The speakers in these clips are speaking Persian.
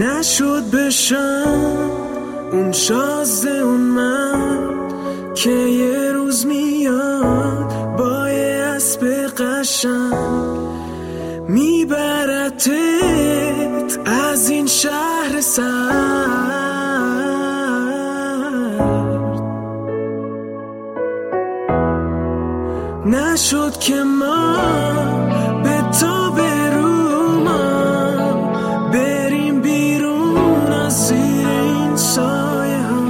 نشد بشم اون شازده اون من که یه روز میاد با یه اسب قشنگ میبرتت از این شهر سرد. نشد که ما به تو برومم بریم بیرون از زیر این سایه ها.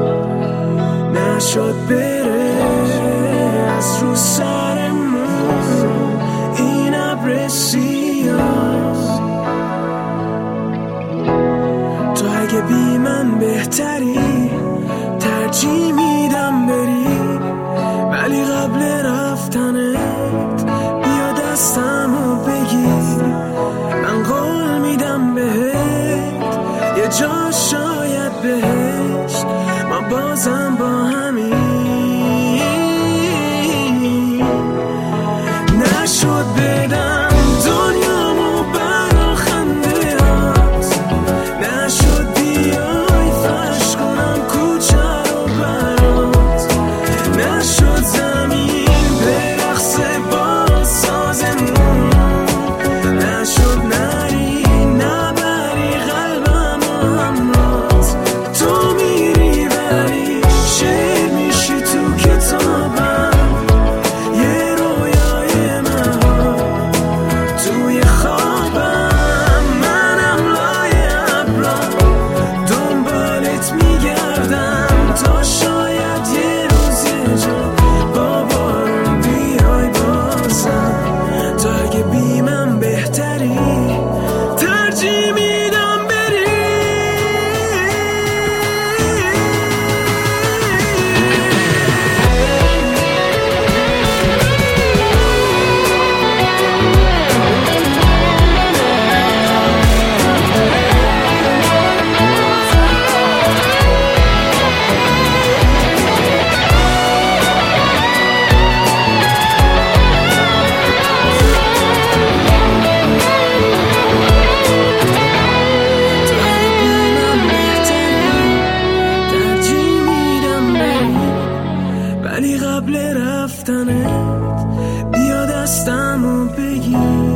نشد بره از رو سرمون این ابر سیاه. تو اگه بی من بهتری ترجیح میدم بری، ولی قبل رفتنت بیا دستمو بگیر. من قول میدم بهت یه جا شاید بهشت ما بازم با همین. نشد بدم دنیامو برا خنده هات، نشد بیای فرش کنم کوچه رو برات، نشد زمین برقصه با سازمون، نشد نری نبری قلبمو همراهت. تو میری ولی شعر میشی تو کتابم، یه رویای مهار توی خوابم. منم لای ابرا دنبالت میگردم تا شاید یه روز یه جا با بارون بیای بازم. تو اگه بی من بهتری ترجیح میدم بری. ولی قبل رفتنت بیا دستمو بگیر.